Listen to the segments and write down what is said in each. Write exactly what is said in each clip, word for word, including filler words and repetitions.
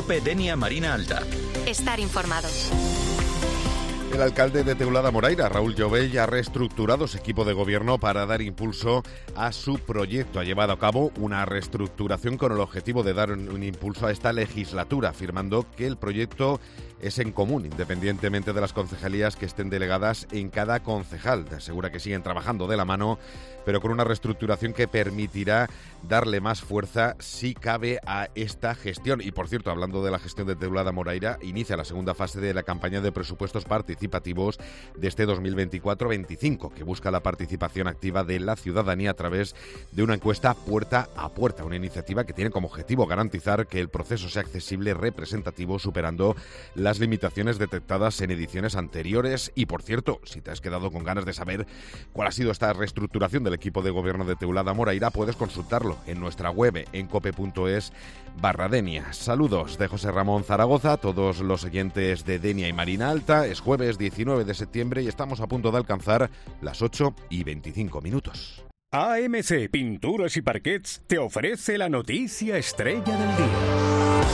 COPE Denia Marina Alta. Estar informado. El alcalde de Teulada Moraira, Raúl Jové, ha reestructurado su equipo de gobierno para dar impulso a su proyecto. Ha llevado a cabo una reestructuración con el objetivo de dar un, un impulso a esta legislatura, afirmando que el proyecto es en común, independientemente de las concejalías que estén delegadas en cada concejal. Asegura que siguen trabajando de la mano, pero con una reestructuración que permitirá darle más fuerza, si cabe, a esta gestión. Y, por cierto, hablando de la gestión de Teulada Moraira, inicia la segunda fase de la campaña de presupuestos participativos de este dos mil veinticuatro veinticinco, que busca la participación activa de la ciudadanía a través de una encuesta puerta a puerta, una iniciativa que tiene como objetivo garantizar que el proceso sea accesible y representativo, superando las limitaciones detectadas en ediciones anteriores. Y, por cierto, si te has quedado con ganas de saber cuál ha sido esta reestructuración del equipo de gobierno de Teulada Moraira, puedes consultarlo en nuestra web en cope punto es barra Denia. Saludos de José Ramón Zaragoza a todos los oyentes de Denia y Marina Alta. Es jueves diecinueve de septiembre y estamos a punto de alcanzar las ocho y veinticinco minutos. A M C Pinturas y Parquets te ofrece la noticia estrella del día.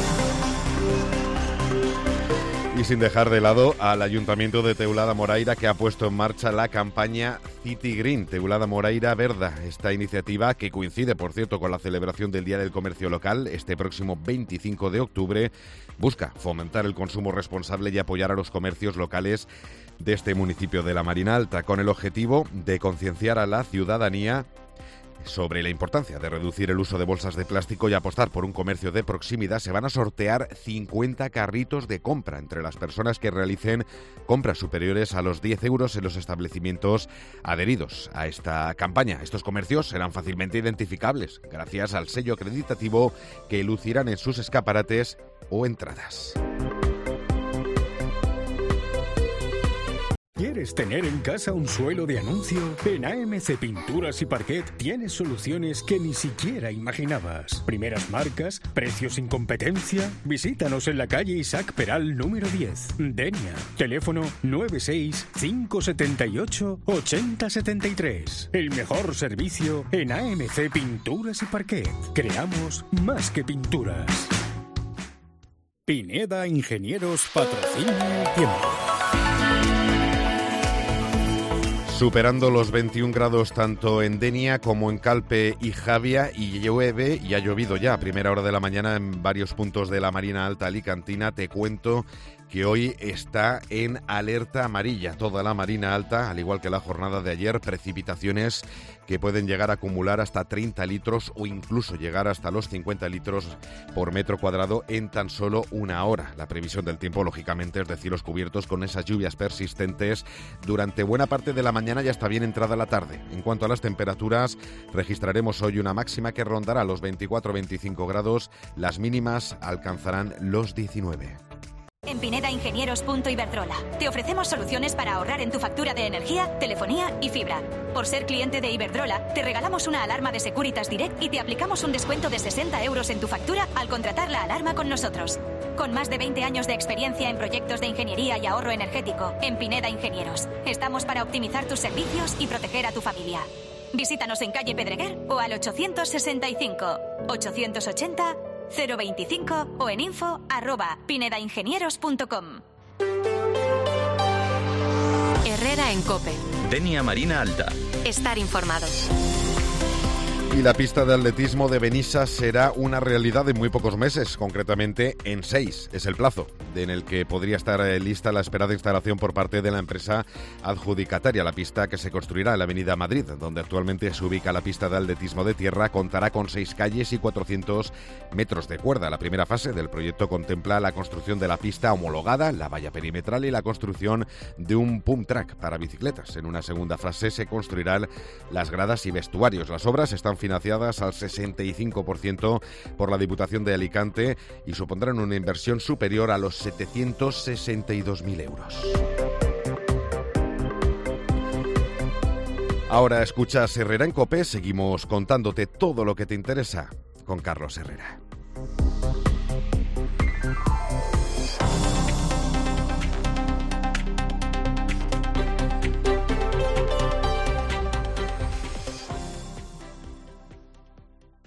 Y sin dejar de lado al Ayuntamiento de Teulada Moraira, que ha puesto en marcha la campaña City Green, Teulada Moraira Verda. Esta iniciativa, que coincide, por cierto, con la celebración del Día del Comercio Local este próximo veinticinco de octubre, busca fomentar el consumo responsable y apoyar a los comercios locales de este municipio de la Marina Alta, con el objetivo de concienciar a la ciudadanía sobre la importancia de reducir el uso de bolsas de plástico y apostar por un comercio de proximidad. Se van a sortear cincuenta carritos de compra entre las personas que realicen compras superiores a los diez euros en los establecimientos adheridos a esta campaña. Estos comercios serán fácilmente identificables gracias al sello acreditativo que lucirán en sus escaparates o entradas. ¿Quieres tener en casa un suelo de anuncio? En A M C Pinturas y Parquet tienes soluciones que ni siquiera imaginabas. Primeras marcas, precios sin competencia. Visítanos en la calle Isaac Peral número diez. Denia. Teléfono nueve seis cinco siete ocho ocho cero siete tres. El mejor servicio en A M C Pinturas y Parquet. Creamos más que pinturas. Pineda Ingenieros patrocina el tiempo. Superando los veintiún grados tanto en Denia como en Calpe y Javia, y llueve, y ha llovido ya a primera hora de la mañana en varios puntos de la Marina Alta alicantina. Te cuento que hoy está en alerta amarilla toda la Marina Alta, al igual que la jornada de ayer. Precipitaciones que pueden llegar a acumular hasta treinta litros o incluso llegar hasta los cincuenta litros por metro cuadrado en tan solo una hora. La previsión del tiempo, lógicamente, es de cielos cubiertos con esas lluvias persistentes durante buena parte de la mañana y hasta bien entrada la tarde. En cuanto a las temperaturas, registraremos hoy una máxima que rondará los veinticuatro a veinticinco grados, las mínimas alcanzarán los diecinueve. En Pineda Ingenieros punto Iberdrola te ofrecemos soluciones para ahorrar en tu factura de energía, telefonía y fibra. Por ser cliente de Iberdrola, te regalamos una alarma de Securitas Direct y te aplicamos un descuento de sesenta euros en tu factura al contratar la alarma con nosotros. Con más de veinte años de experiencia en proyectos de ingeniería y ahorro energético, en Pineda Ingenieros estamos para optimizar tus servicios y proteger a tu familia. Visítanos en calle Pedreguer o al ochocientos sesenta y cinco, ochocientos ochenta, cero veinticinco o en info arroba pinedaingenieros punto com. Herrera en COPE. Denia Marina Alta. Estar informado. Y la pista de atletismo de Benissa será una realidad en muy pocos meses, concretamente en seis. Es el plazo en el que podría estar lista la esperada instalación por parte de la empresa adjudicataria. La pista, que se construirá en la avenida Madrid, donde actualmente se ubica la pista de atletismo de tierra, contará con seis calles y cuatrocientos metros de cuerda. La primera fase del proyecto contempla la construcción de la pista homologada, la valla perimetral y la construcción de un pump track para bicicletas. En una segunda fase se construirán las gradas y vestuarios. Las obras están financiadas al sesenta y cinco por ciento por la Diputación de Alicante y supondrán una inversión superior a los setecientos sesenta y dos mil euros. Ahora escuchas Herrera en COPE, seguimos contándote todo lo que te interesa con Carlos Herrera.